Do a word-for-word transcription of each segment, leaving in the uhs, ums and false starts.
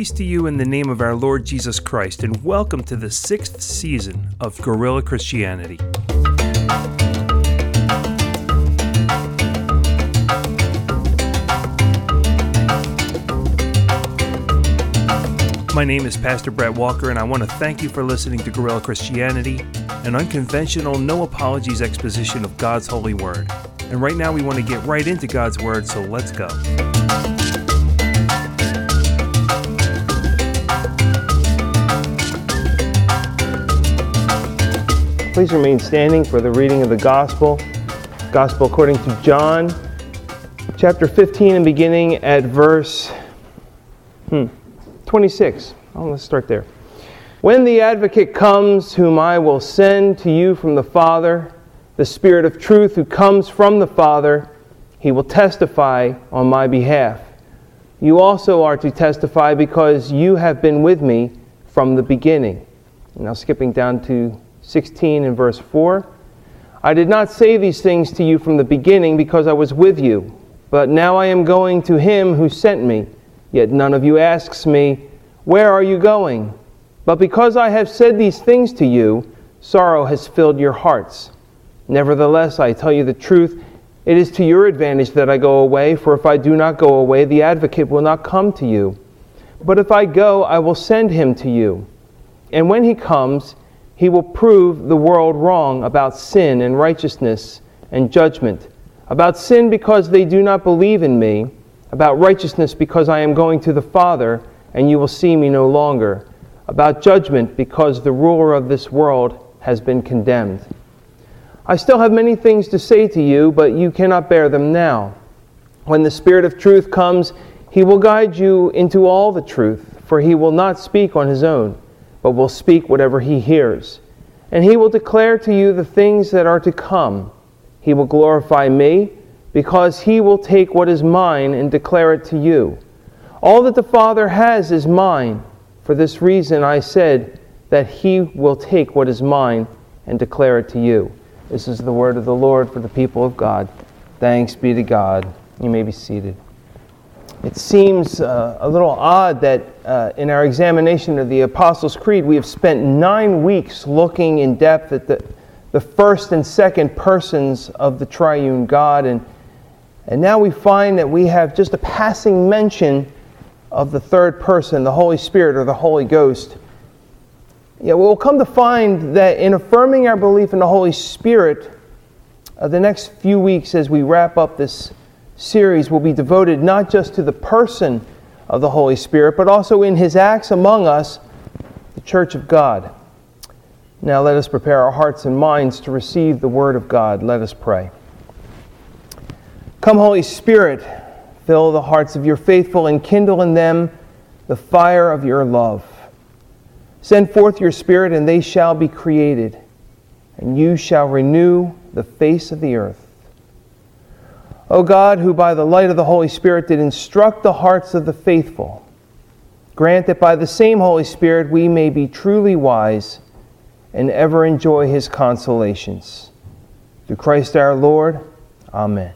Peace to you in the name of our Lord Jesus Christ, and welcome to the sixth season of Guerrilla Christianity. My name is Pastor Brett Walker, and I want to thank you for listening to Guerrilla Christianity, an unconventional, no apologies exposition of God's holy word. And right now we want to get right into God's word, so let's go. Please remain standing for the reading of the Gospel. Gospel according to John, chapter fifteen, and beginning at verse hmm, twenty-six. Oh, let's start there. When the Advocate comes, whom I will send to you from the Father, the Spirit of truth who comes from the Father, he will testify on my behalf. You also are to testify because you have been with me from the beginning. Now skipping down to sixteen and verse four. I did not say these things to you from the beginning because I was with you, but now I am going to him who sent me. Yet none of you asks me, where are you going? But because I have said these things to you, sorrow has filled your hearts. Nevertheless, I tell you the truth, it is to your advantage that I go away, for if I do not go away, the Advocate will not come to you. But if I go, I will send him to you. And when he comes, he will prove the world wrong about sin and righteousness and judgment. About sin because they do not believe in me. About righteousness because I am going to the Father and you will see me no longer. About judgment because the ruler of this world has been condemned. I still have many things to say to you, but you cannot bear them now. When the Spirit of truth comes, he will guide you into all the truth, for he will not speak on his own, but will speak whatever he hears. And he will declare to you the things that are to come. He will glorify me, because he will take what is mine and declare it to you. All that the Father has is mine. For this reason I said that he will take what is mine and declare it to you. This is the word of the Lord for the people of God. Thanks be to God. You may be seated. It seems uh, a little odd that uh, in our examination of the Apostles' Creed, we have spent nine weeks looking in depth at the, the first and second persons of the triune God, and, and now we find that we have just a passing mention of the third person, the Holy Spirit or the Holy Ghost. Yeah, we'll come to find that in affirming our belief in the Holy Spirit, uh, the next few weeks as we wrap up this series will be devoted not just to the person of the Holy Spirit, but also in his acts among us, the Church of God. Now let us prepare our hearts and minds to receive the Word of God. Let us pray. Come, Holy Spirit, fill the hearts of your faithful and kindle in them the fire of your love. Send forth your Spirit, and they shall be created, and you shall renew the face of the earth. O God, who by the light of the Holy Spirit did instruct the hearts of the faithful, grant that by the same Holy Spirit we may be truly wise and ever enjoy his consolations. Through Christ our Lord. Amen.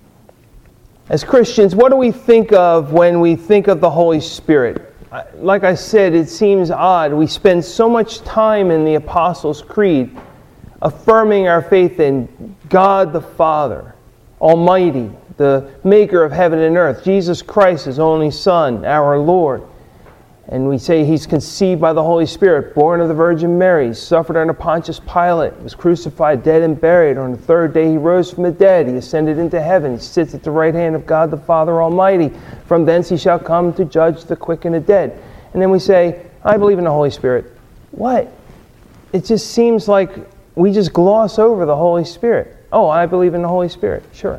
As Christians, what do we think of when we think of the Holy Spirit? Like I said, it seems odd. We spend so much time in the Apostles' Creed affirming our faith in God the Father, Almighty, the maker of heaven and earth, Jesus Christ, his only Son, our Lord. And we say he's conceived by the Holy Spirit, born of the Virgin Mary, suffered under Pontius Pilate, was crucified, dead, and buried. On the third day he rose from the dead. He ascended into heaven. He sits at the right hand of God the Father Almighty. From thence he shall come to judge the quick and the dead. And then we say, I believe in the Holy Spirit. What? It just seems like we just gloss over the Holy Spirit. Oh, I believe in the Holy Spirit. Sure.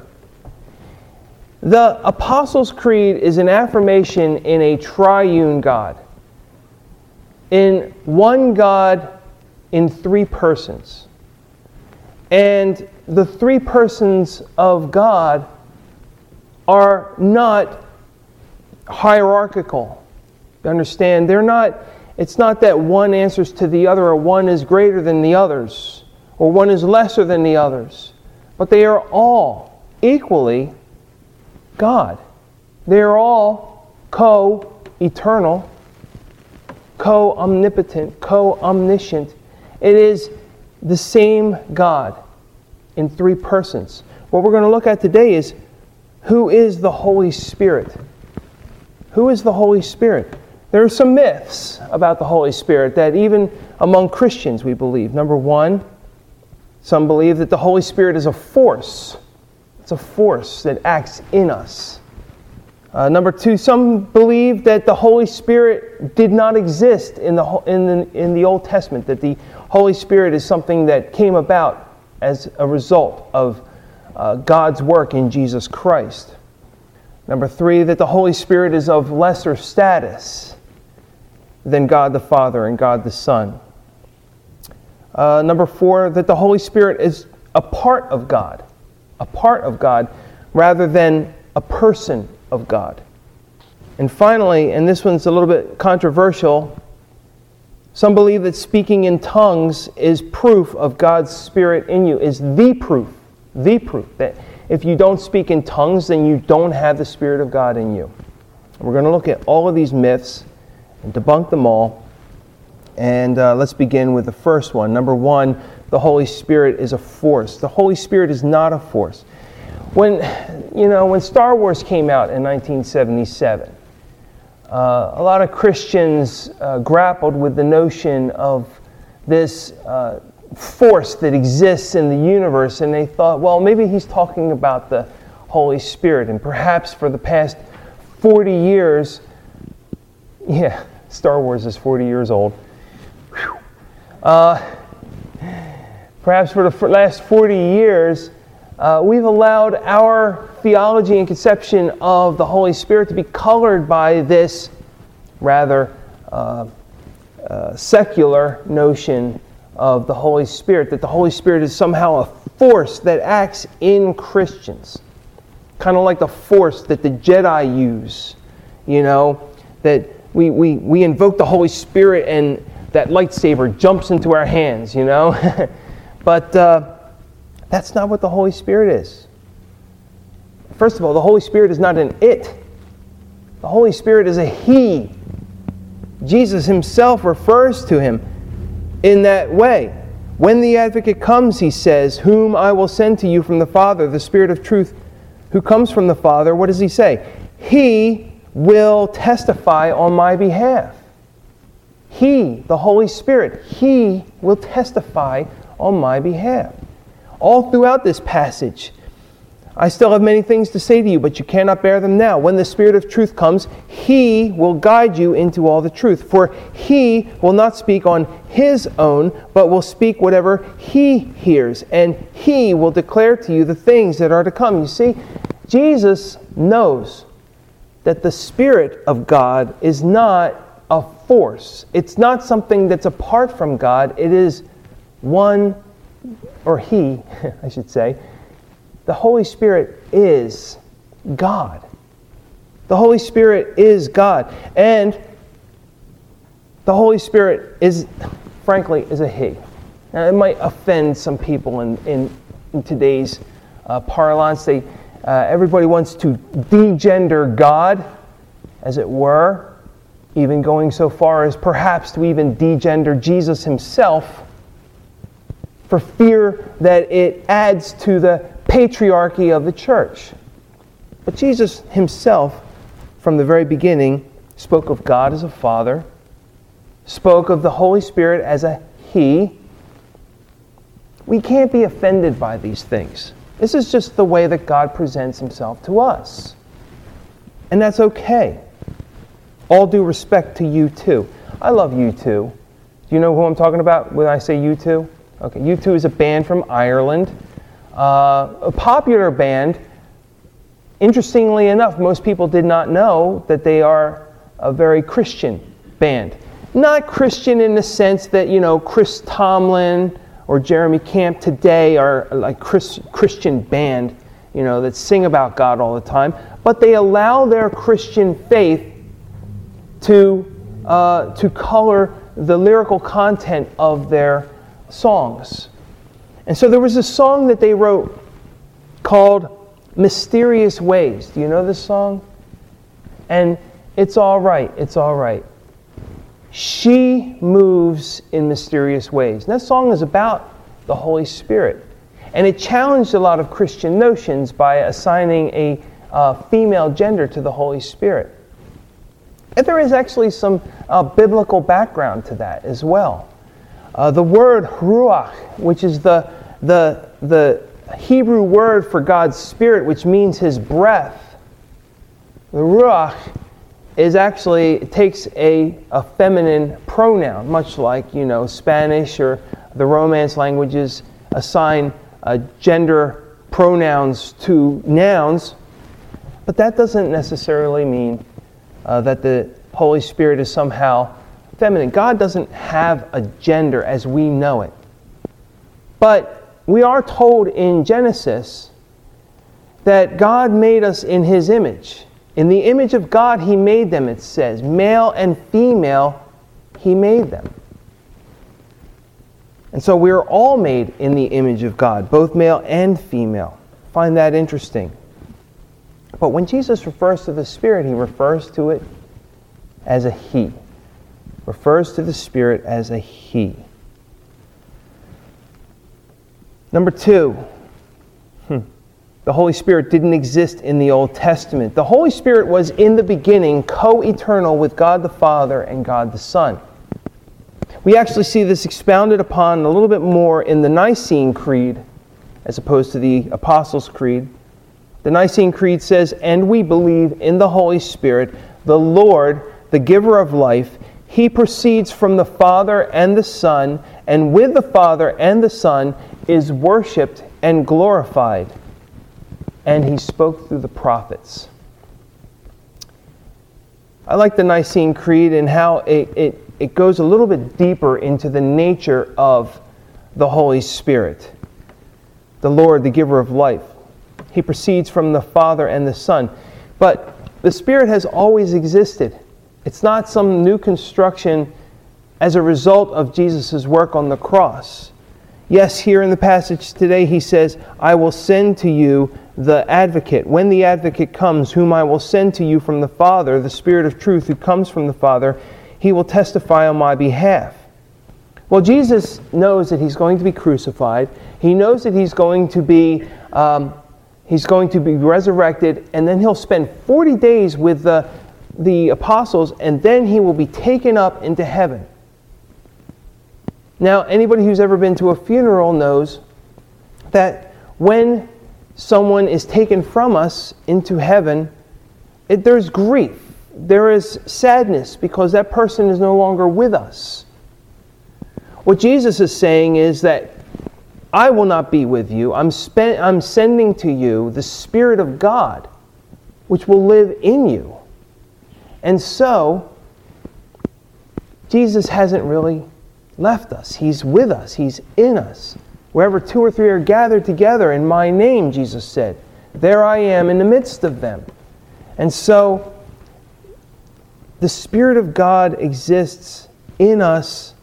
The Apostles' Creed is an affirmation in a triune God. In one God in three persons. And the three persons of God are not hierarchical. You understand? They're not, it's not that one answers to the other, or one is greater than the others, or one is lesser than the others. But they are all equally God. They are all co-eternal co-omnipotent, co-omniscient. It is the same God in three persons. What we're going to look at today is, who is the Holy Spirit? Who is the Holy Spirit? There are some myths about the Holy Spirit that even among Christians we believe. Number one, some believe that the Holy Spirit is a force. It's a force that acts in us. Uh, number two, some believe that the Holy Spirit did not exist in the, in the in the Old Testament, that the Holy Spirit is something that came about as a result of uh, God's work in Jesus Christ. Number three, that the Holy Spirit is of lesser status than God the Father and God the Son. Uh, number four, that the Holy Spirit is a part of God, a part of God, rather than a person of God. And finally, and this one's a little bit controversial, some believe that speaking in tongues is proof of God's Spirit in you, is the proof, the proof that if you don't speak in tongues, then you don't have the Spirit of God in you. And we're going to look at all of these myths and debunk them all. And uh, let's begin with the first one. Number one, the Holy Spirit is a force. The Holy Spirit is not a force. When, you know, when Star Wars came out in nineteen seventy-seven, uh, a lot of Christians uh, grappled with the notion of this uh, force that exists in the universe, and they thought, well, maybe he's talking about the Holy Spirit. And perhaps for the past forty years, yeah, Star Wars is forty years old. Whew. Uh, perhaps for the last forty years, Uh, we've allowed our theology and conception of the Holy Spirit to be colored by this rather uh, uh, secular notion of the Holy Spirit, that the Holy Spirit is somehow a force that acts in Christians. Kind of like the force that the Jedi use, you know, that we, we, we invoke the Holy Spirit and that lightsaber jumps into our hands, you know. But uh, that's not what the Holy Spirit is. First of all, the Holy Spirit is not an it. The Holy Spirit is a He. Jesus Himself refers to Him in that way. When the Advocate comes, He says, whom I will send to you from the Father, the Spirit of truth who comes from the Father, what does He say? He will testify on my behalf. He, the Holy Spirit, He will testify on my behalf. All throughout this passage, I still have many things to say to you, but you cannot bear them now. When the Spirit of truth comes, He will guide you into all the truth. For He will not speak on His own, but will speak whatever He hears, and He will declare to you the things that are to come. You see, Jesus knows that the Spirit of God is not a force. It's not something that's apart from God. It is one or He, I should say, the Holy Spirit is God. The Holy Spirit is God. And the Holy Spirit is, frankly, is a He. Now, it might offend some people in, in, in today's uh, parlance. They, uh, everybody wants to degender God, as it were, even going so far as perhaps to even degender Jesus Himself, for fear that it adds to the patriarchy of the church. But Jesus Himself, from the very beginning, spoke of God as a Father, spoke of the Holy Spirit as a He. We can't be offended by these things. This is just the way that God presents Himself to us. And that's okay. All due respect to U two. I love U two. Do you know who I'm talking about when I say U two? Okay, U two is a band from Ireland, uh, a popular band. Interestingly enough, most people did not know that they are a very Christian band. Not Christian in the sense that, you know, Chris Tomlin or Jeremy Camp today are like Chris, Christian band, you know, that sing about God all the time, but they allow their Christian faith to uh, to color the lyrical content of their songs. And so there was a song that they wrote called Mysterious Ways. Do you know this song? And it's all right, it's all right. She moves in mysterious ways. And that song is about the Holy Spirit. And it challenged a lot of Christian notions by assigning a uh, female gender to the Holy Spirit. And there is actually some uh, biblical background to that as well. Uh, the word ruach, which is the, the, the Hebrew word for God's Spirit, which means His breath, the ruach is actually, it takes a, a feminine pronoun, much like, you know, Spanish or the Romance languages assign uh, gender pronouns to nouns, but that doesn't necessarily mean uh, that the Holy Spirit is somehow feminine. God doesn't have a gender as we know it. But we are told in Genesis that God made us in His image. In the image of God, He made them, it says. Male and female, He made them. And so we are all made in the image of God, both male and female. Find that interesting. But when Jesus refers to the Spirit, He refers to it as a He. Refers to the Spirit as a He. Number two, hmm. The Holy Spirit didn't exist in the Old Testament. The Holy Spirit was in the beginning co-eternal with God the Father and God the Son. We actually see this expounded upon a little bit more in the Nicene Creed as opposed to the Apostles' Creed. The Nicene Creed says, "And we believe in the Holy Spirit, the Lord, the giver of life. He proceeds from the Father and the Son, and with the Father and the Son is worshipped and glorified. And He spoke through the prophets." I like the Nicene Creed and how it, it, it goes a little bit deeper into the nature of the Holy Spirit. The Lord, the giver of life. He proceeds from the Father and the Son. But the Spirit has always existed. It's not some new construction as a result of Jesus' work on the cross. Yes, here in the passage today He says, "I will send to you the advocate. When the advocate comes, whom I will send to you from the Father, the Spirit of truth who comes from the Father, He will testify on my behalf." Well, Jesus knows that He's going to be crucified. He knows that He's going to be um, He's going to be resurrected, and then He'll spend forty days with the, the apostles, and then He will be taken up into heaven. Now, anybody who's ever been to a funeral knows that when someone is taken from us into heaven, it, there's grief. There is sadness because that person is no longer with us. What Jesus is saying is that I will not be with you. I'm, spe- I'm sending to you the Spirit of God, which will live in you. And so, Jesus hasn't really left us. He's with us. He's in us. Wherever two or three are gathered together in my name, Jesus said, there I am in the midst of them. And so, the Spirit of God exists in us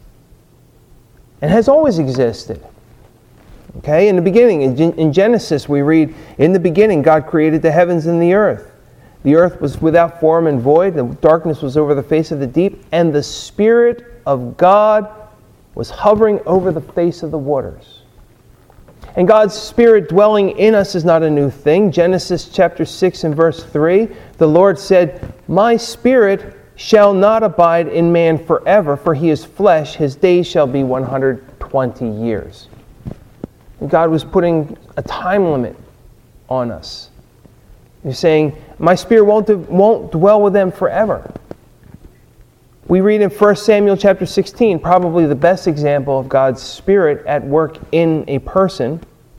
and has always existed. Okay, in the beginning, in Genesis, we read, "In the beginning, God created the heavens and the earth. The earth was without form and void, and darkness was over the face of the deep, and the Spirit of God was hovering over the face of the waters." And God's Spirit dwelling in us is not a new thing. Genesis chapter six and verse three, the Lord said, "My Spirit shall not abide in man forever, for he is flesh. His days shall be one hundred twenty years. And God was putting a time limit on us. He's saying, my Spirit won't, won't dwell with them forever. We read in First Samuel chapter sixteen, probably the best example of God's Spirit at work in a person.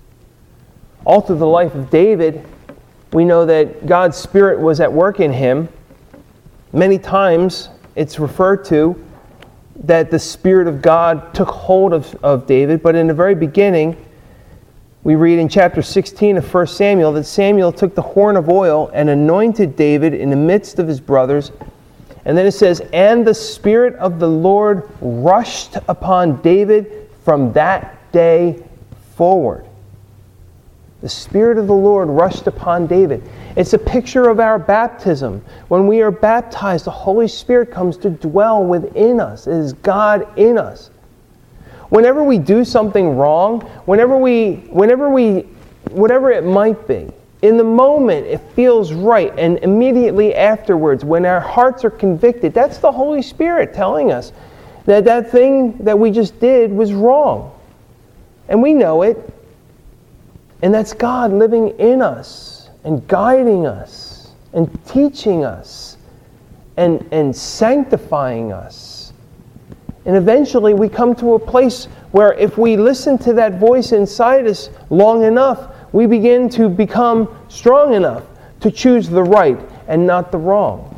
All through the life of David, we know that God's Spirit was at work in him. Many times it's referred to that the Spirit of God took hold of, of David, but in the very beginning, we read in chapter sixteen of First Samuel that Samuel took the horn of oil and anointed David in the midst of his brothers. And then it says, "And the Spirit of the Lord rushed upon David from that day forward." The Spirit of the Lord rushed upon David. It's a picture of our baptism. When we are baptized, the Holy Spirit comes to dwell within us. It is God in us. Whenever we do something wrong, whenever we, whenever we, whatever it might be, in the moment it feels right, and immediately afterwards, when our hearts are convicted, that's the Holy Spirit telling us that that thing that we just did was wrong. And we know it. And that's God living in us and guiding us and teaching us and, and sanctifying us. And eventually we come to a place where if we listen to that voice inside us long enough, we begin to become strong enough to choose the right and not the wrong.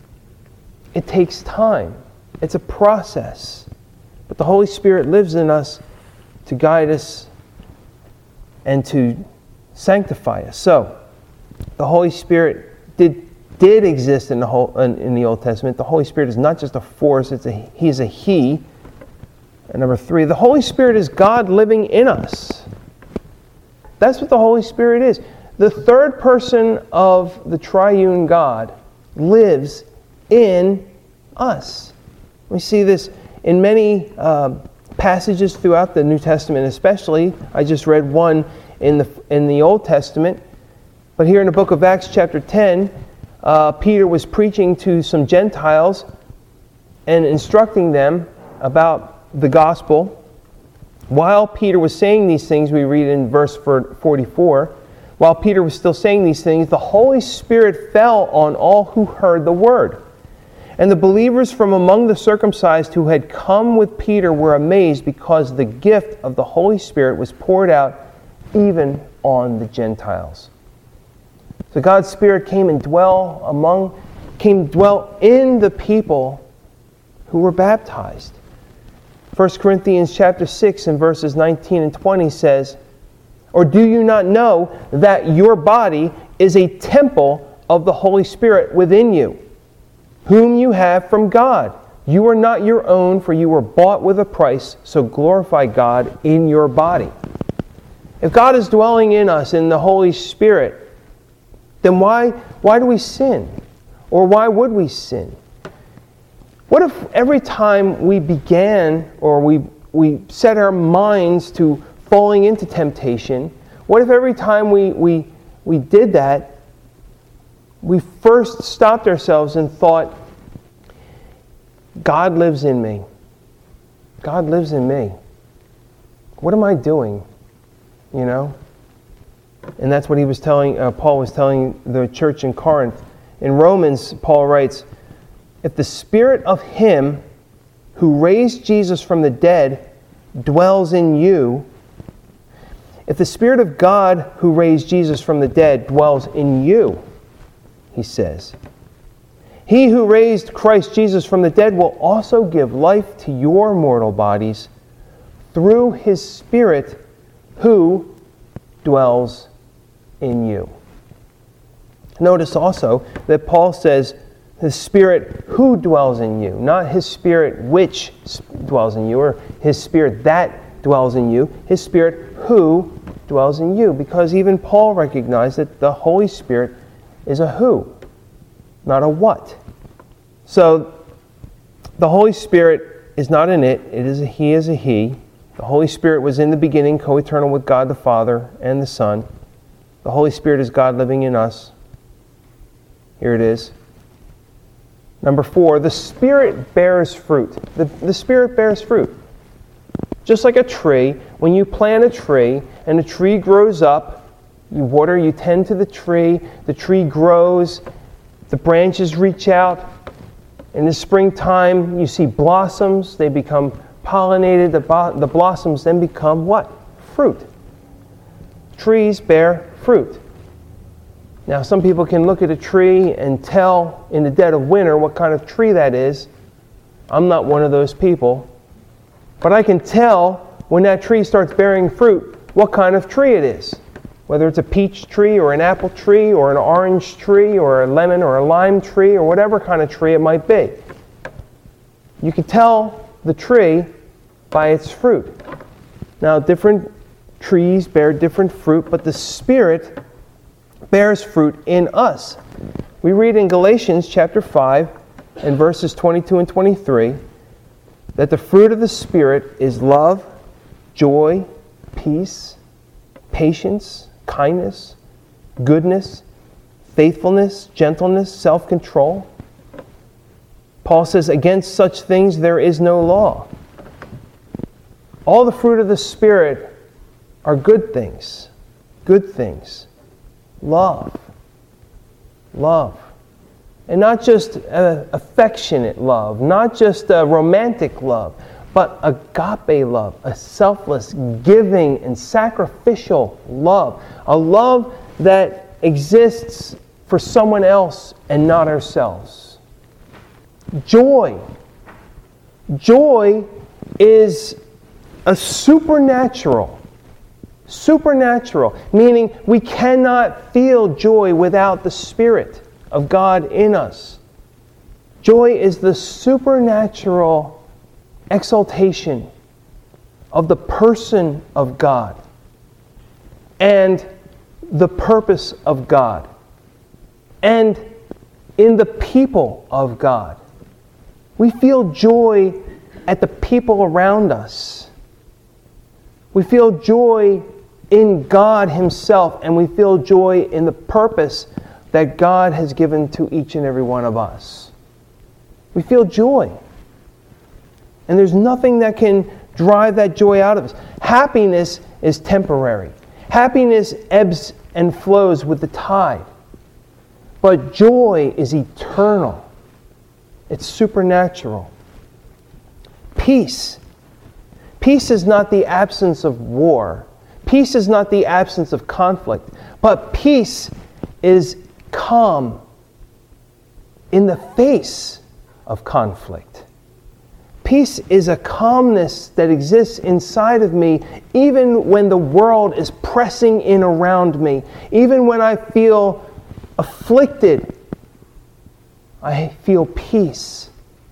It takes time. It's a process. But the Holy Spirit lives in us to guide us and to sanctify us. So, the Holy Spirit did did exist in the whole in, in the Old Testament. The Holy Spirit is not just a force; it's a He is a He. And number three, the Holy Spirit is God living in us. That's what the Holy Spirit is. The third person of the triune God lives in us. We see this in many uh, passages throughout the New Testament, especially. I just read one in the in the Old Testament. But here in the book of Acts chapter ten, uh, Peter was preaching to some Gentiles and instructing them about the gospel. While Peter was saying these things, we read in verse forty-four, while Peter was still saying these things, the Holy Spirit fell on all who heard the word. And the believers from among the circumcised who had come with Peter were amazed because the gift of the Holy Spirit was poured out even on the Gentiles. So God's Spirit came and dwell among, came dwell in the people who were baptized. First Corinthians chapter six and verses nineteen and twenty says, "Or do you not know that your body is a temple of the Holy Spirit within you, whom you have from God? You are not your own, for you were bought with a price, so glorify God in your body." If God is dwelling in us in the Holy Spirit, then why, why do we sin? Or why would we sin? What if every time we began or we, we set our minds to falling into temptation, what if every time we, we, we did that, we first stopped ourselves and thought, God lives in me. God lives in me. What am I doing? You know? And that's what he was telling, uh, Paul was telling the church in Corinth. In Romans, Paul writes, "If the Spirit of Him who raised Jesus from the dead dwells in you, if the Spirit of God who raised Jesus from the dead dwells in you," he says, "He who raised Christ Jesus from the dead will also give life to your mortal bodies through His Spirit who dwells in you." Notice also that Paul says His Spirit who dwells in you, not His Spirit which dwells in you, or His Spirit that dwells in you, His Spirit who dwells in you, because even Paul recognized that the Holy Spirit is a who, not a what. So the Holy Spirit is not an it, it is a He is a He. The Holy Spirit was in the beginning, co-eternal with God the Father and the Son. The Holy Spirit is God living in us. Here it is. Number four, the Spirit bears fruit. The, the Spirit bears fruit. Just like a tree, when you plant a tree and the tree grows up, you water, you tend to the tree, the tree grows, the branches reach out. In the springtime, you see blossoms, they become pollinated, the, bo- the blossoms then become what? Fruit. Trees bear fruit. Now, some people can look at a tree and tell in the dead of winter what kind of tree that is. I'm not one of those people. But I can tell when that tree starts bearing fruit what kind of tree it is. Whether it's a peach tree or an apple tree or an orange tree or a lemon or a lime tree or whatever kind of tree it might be. You can tell the tree by its fruit. Now, different trees bear different fruit, but the Spirit bears fruit in us. We read in Galatians chapter five and verses twenty-two and twenty-three that the fruit of the Spirit is love, joy, peace, patience, kindness, goodness, faithfulness, gentleness, self-control. Paul says, against such things there is no law. All the fruit of the Spirit are good things. Good things. Love. Love. And not just uh, affectionate love, not just a romantic love, but agape love, a selfless, giving, and sacrificial love. A love that exists for someone else and not ourselves. Joy. Joy is a supernatural, supernatural, meaning we cannot feel joy without the Spirit of God in us. Joy is the supernatural exaltation of the person of God and the purpose of God and in the people of God. We feel joy at the people around us. We feel joy in God Himself, and we feel joy in the purpose that God has given to each and every one of us. We feel joy. And there's nothing that can drive that joy out of us. Happiness is temporary. Happiness ebbs and flows with the tide. But joy is eternal. It's supernatural. Peace. Peace is not the absence of war. Peace is not the absence of conflict. But peace is calm in the face of conflict. Peace is a calmness that exists inside of me even when the world is pressing in around me. Even when I feel afflicted, I feel peace.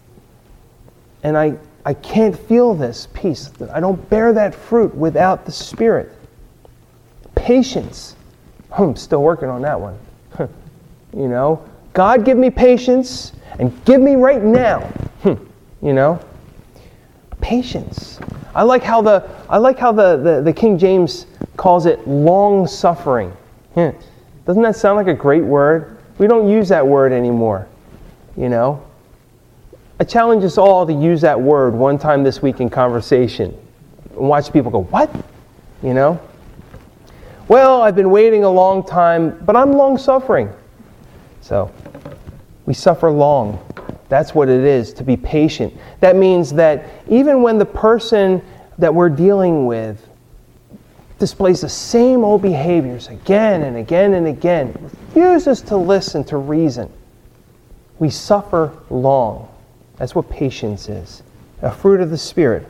And I, I can't feel this peace. I don't bear that fruit without the Spirit. Patience. I'm still working on that one. You know, God give me patience and give me right now. You know, patience. I like how the I like how the, the, the King James calls it long suffering. Doesn't that sound like a great word? We don't use that word anymore. You know, I challenge us all to use that word one time this week in conversation and watch people go, "What?" You know. Well, I've been waiting a long time, but I'm long suffering. So, we suffer long. That's what it is, to be patient. That means that even when the person that we're dealing with displays the same old behaviors again and again and again, refuses to listen to reason, we suffer long. That's what patience is. A fruit of the Spirit.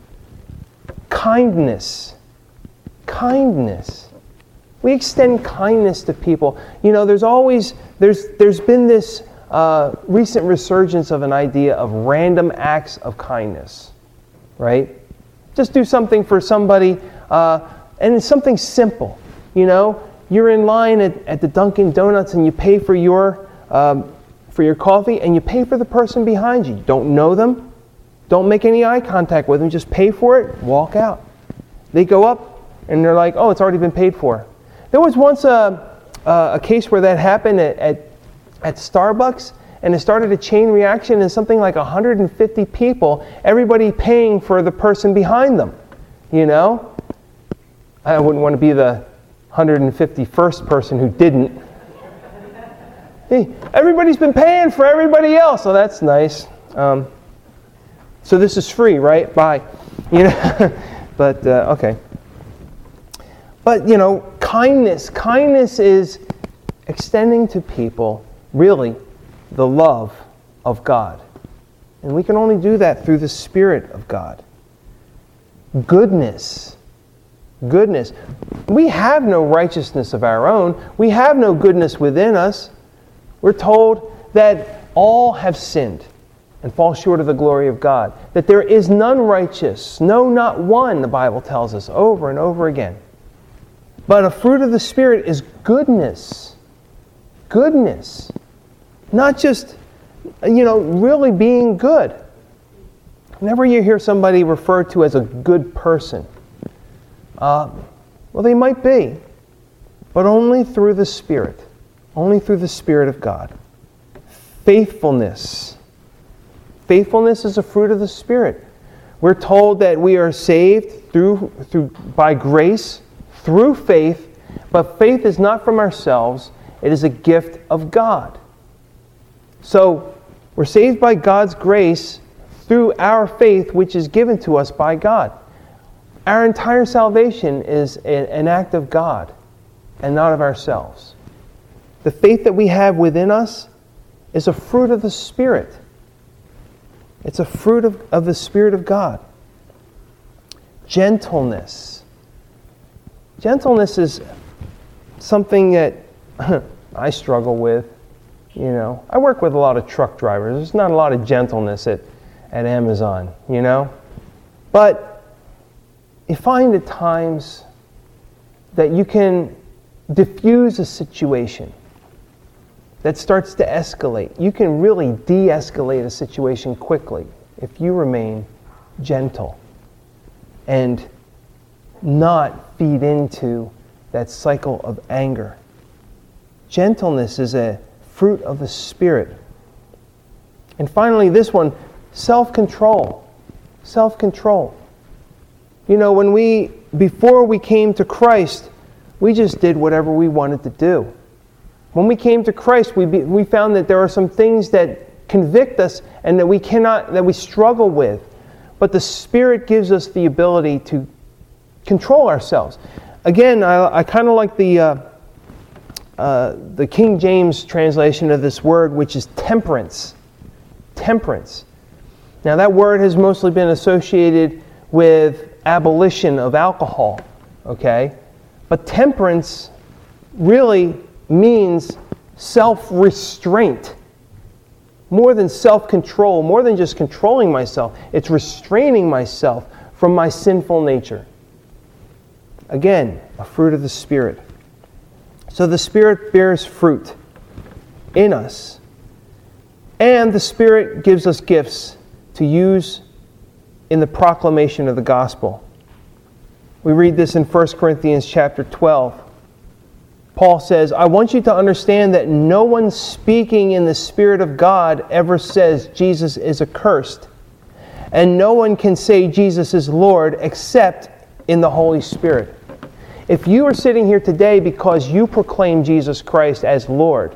Kindness. Kindness. We extend kindness to people. You know, there's always, there's there's been this uh, recent resurgence of an idea of random acts of kindness, right? Just do something for somebody, uh, and it's something simple. You know, you're in line at, at the Dunkin' Donuts and you pay for your um, for your coffee, and you pay for the person behind you. You don't know them. Don't make any eye contact with them. Just pay for it, walk out. They go up, and they're like, oh, it's already been paid for. There was once a, a case where that happened at, at, at Starbucks, and it started a chain reaction, and something like one hundred fifty people, everybody paying for the person behind them. You know? I wouldn't want to be the one hundred fifty-first person who didn't. Hey, everybody's been paying for everybody else, so that's nice. Um, so this is free, right? Bye. You know, but uh, okay. But you know, kindness. Kindness is extending to people, really, the love of God. And we can only do that through the Spirit of God. Goodness. Goodness. We have no righteousness of our own. We have no goodness within us. We're told that all have sinned and fall short of the glory of God. That there is none righteous. No, not one, the Bible tells us over and over again. But a fruit of the Spirit is goodness. Goodness. Not just, you know, really being good. Whenever you hear somebody referred to as a good person, uh, well, they might be, but only through the Spirit. Only through the Spirit of God. Faithfulness. Faithfulness is a fruit of the Spirit. We're told that we are saved through, through by grace, through faith, but faith is not from ourselves. It is a gift of God. So, we're saved by God's grace through our faith, which is given to us by God. Our entire salvation is an act of God and not of ourselves. The faith that we have within us is a fruit of the Spirit. It's a fruit of, of the Spirit of God. Gentleness. Gentleness is something that I struggle with. You know, I work with a lot of truck drivers. There's not a lot of gentleness at, at Amazon, you know. But you find at times that you can diffuse a situation that starts to escalate. You can really de-escalate a situation quickly if you remain gentle and not feed into that cycle of anger. Gentleness is a fruit of the Spirit. And finally, this one, self-control. Self-control. You know, when we, before we came to Christ, we just did whatever we wanted to do. When we came to Christ, we be, we found that there are some things that convict us and that we cannot, that we struggle with. But the Spirit gives us the ability to control ourselves. Again, I, I kind of like the uh, uh, the King James translation of this word, which is temperance. Temperance. Now, that word has mostly been associated with abolition of alcohol. Okay, but temperance really means self-restraint. More than self-control, more than just controlling myself, it's restraining myself from my sinful nature. Again, a fruit of the Spirit. So the Spirit bears fruit in us. And the Spirit gives us gifts to use in the proclamation of the gospel. We read this in First Corinthians chapter twelve. Paul says, I want you to understand that no one speaking in the Spirit of God ever says Jesus is accursed. And no one can say Jesus is Lord except in the Holy Spirit. If you are sitting here today because you proclaim Jesus Christ as Lord,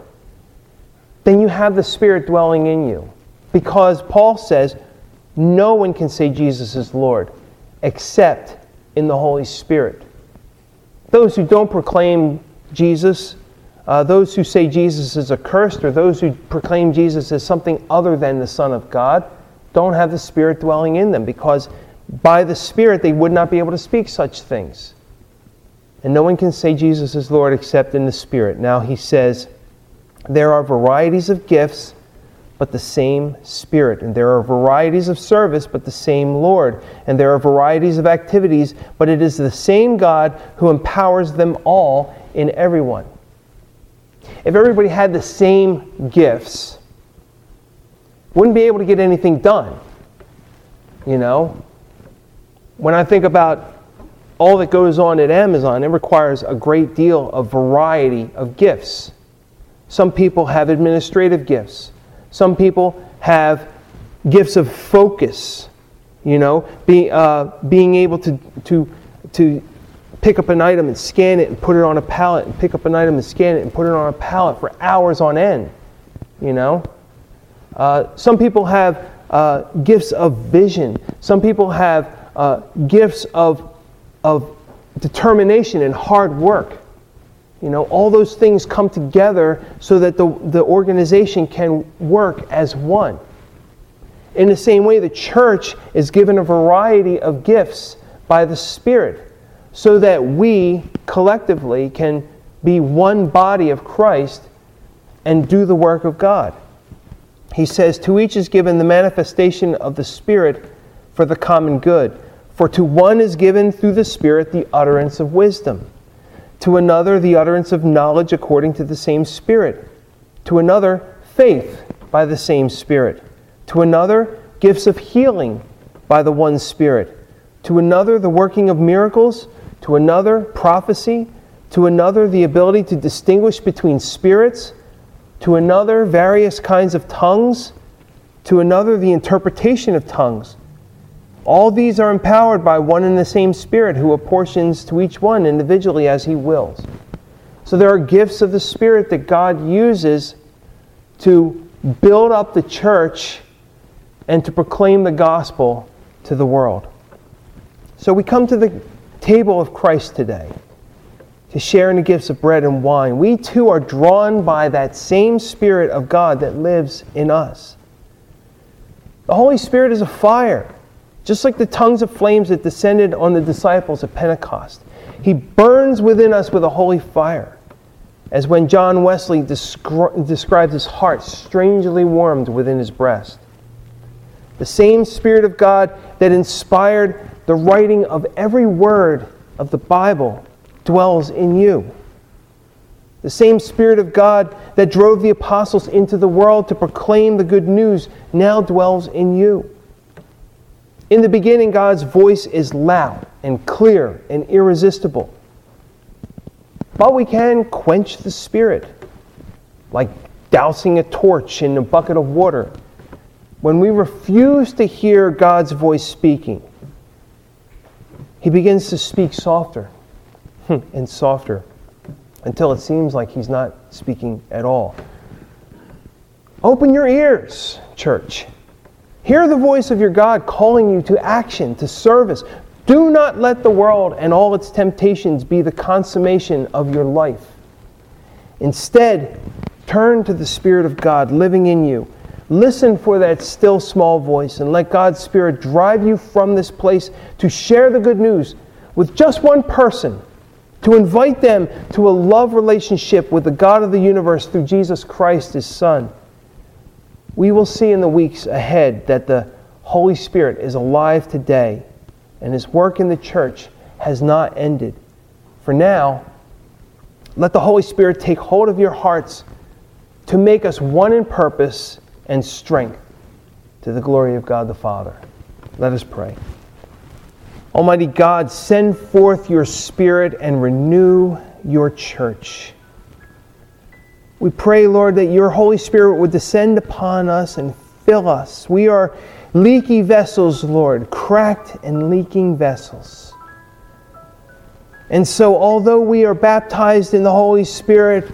then you have the Spirit dwelling in you. Because Paul says, no one can say Jesus is Lord except in the Holy Spirit. Those who don't proclaim Jesus, uh, those who say Jesus is accursed, or those who proclaim Jesus as something other than the Son of God, don't have the Spirit dwelling in them, because by the Spirit they would not be able to speak such things. And no one can say Jesus is Lord except in the Spirit. Now he says, there are varieties of gifts, but the same Spirit. And there are varieties of service, but the same Lord. And there are varieties of activities, but it is the same God who empowers them all in everyone. If everybody had the same gifts, wouldn't be able to get anything done. You know? When I think about all that goes on at Amazon, it requires a great deal of variety of gifts. Some people have administrative gifts. Some people have gifts of focus. You know, be, uh, being able to, to, to pick up an item and scan it and put it on a pallet, and pick up an item and scan it and put it on a pallet for hours on end. You know? Uh, some people have uh, gifts of vision. Some people have uh, gifts of of determination and hard work. You know, all those things come together so that the, the organization can work as one. In the same way, the church is given a variety of gifts by the Spirit so that we collectively can be one body of Christ and do the work of God. He says, to each is given the manifestation of the Spirit for the common good. For to one is given through the Spirit the utterance of wisdom, To another, the utterance of knowledge according to the same Spirit. To another, faith by the same Spirit. To another, gifts of healing by the one Spirit. To another, the working of miracles. To another, prophecy. To another, the ability to distinguish between spirits. To another, various kinds of tongues. To another, the interpretation of tongues. All these are empowered by one and the same Spirit, who apportions to each one individually as He wills. So there are gifts of the Spirit that God uses to build up the church and to proclaim the gospel to the world. So we come to the table of Christ today to share in the gifts of bread and wine. We too are drawn by that same Spirit of God that lives in us. The Holy Spirit is a fire, just like the tongues of flames that descended on the disciples at Pentecost. He burns within us with a holy fire, as when John Wesley descri- describes his heart strangely warmed within his breast. The same Spirit of God that inspired the writing of every word of the Bible dwells in you. The same Spirit of God that drove the apostles into the world to proclaim the good news now dwells in you. In the beginning, God's voice is loud and clear and irresistible. But we can quench the Spirit, like dousing a torch in a bucket of water. When we refuse to hear God's voice speaking, He begins to speak softer and softer until it seems like He's not speaking at all. Open your ears, church. Hear the voice of your God calling you to action, to service. Do not let the world and all its temptations be the consummation of your life. Instead, turn to the Spirit of God living in you. Listen for that still small voice and let God's Spirit drive you from this place to share the good news with just one person, to invite them to a love relationship with the God of the universe through Jesus Christ, His Son. We will see in the weeks ahead that the Holy Spirit is alive today and His work in the church has not ended. For now, let the Holy Spirit take hold of your hearts to make us one in purpose and strength to the glory of God the Father. Let us pray. Almighty God, send forth your Spirit and renew your church. We pray, Lord, that your Holy Spirit would descend upon us and fill us. We are leaky vessels, Lord, cracked and leaking vessels. And so, although we are baptized in the Holy Spirit,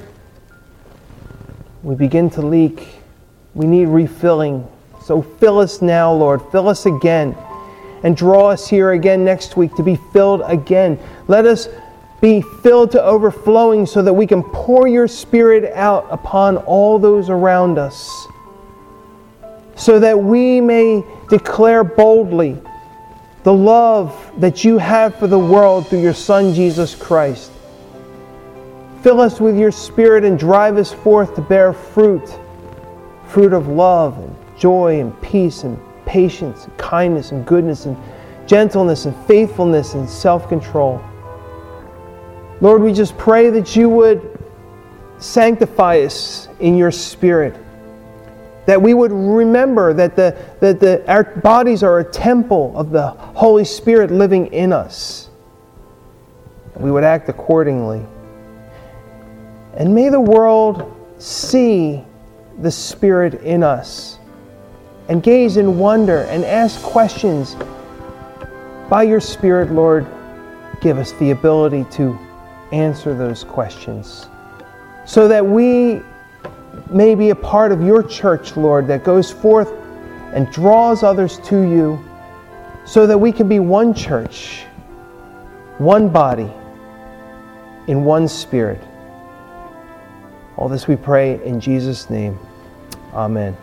we begin to leak. We need refilling. So fill us now, Lord. Fill us again. And draw us here again next week to be filled again. Let us be filled to overflowing so that we can pour your Spirit out upon all those around us, so that we may declare boldly the love that you have for the world through your Son, Jesus Christ. Fill us with your Spirit and drive us forth to bear fruit, fruit of love and joy and peace and patience and kindness and goodness and gentleness and faithfulness and self-control. Lord, we just pray that you would sanctify us in your Spirit, that we would remember that the that the our bodies are a temple of the Holy Spirit living in us. We would act accordingly. And may the world see the Spirit in us and gaze in wonder and ask questions. By your Spirit, Lord, give us the ability to answer those questions so that we may be a part of your church, Lord, that goes forth and draws others to you so that we can be one church, one body, in one Spirit. All this we pray in Jesus' name. Amen.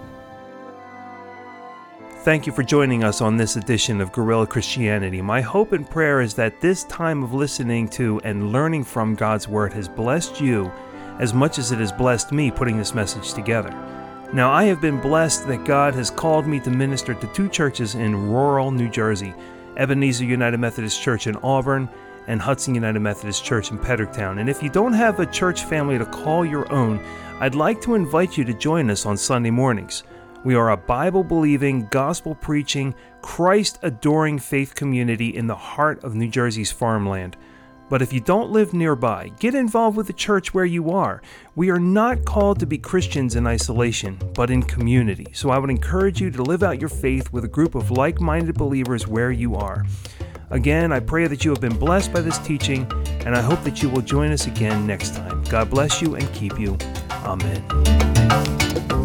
Thank you for joining us on this edition of Guerrilla Christianity. My hope and prayer is that this time of listening to and learning from God's Word has blessed you as much as it has blessed me putting this message together. Now, I have been blessed that God has called me to minister to two churches in rural New Jersey, Ebenezer United Methodist Church in Auburn and Hudson United Methodist Church in Pedricktown. And if you don't have a church family to call your own, I'd like to invite you to join us on Sunday mornings. We are a Bible-believing, gospel-preaching, Christ-adoring faith community in the heart of New Jersey's farmland. But if you don't live nearby, get involved with the church where you are. We are not called to be Christians in isolation, but in community. So I would encourage you to live out your faith with a group of like-minded believers where you are. Again, I pray that you have been blessed by this teaching, and I hope that you will join us again next time. God bless you and keep you. Amen.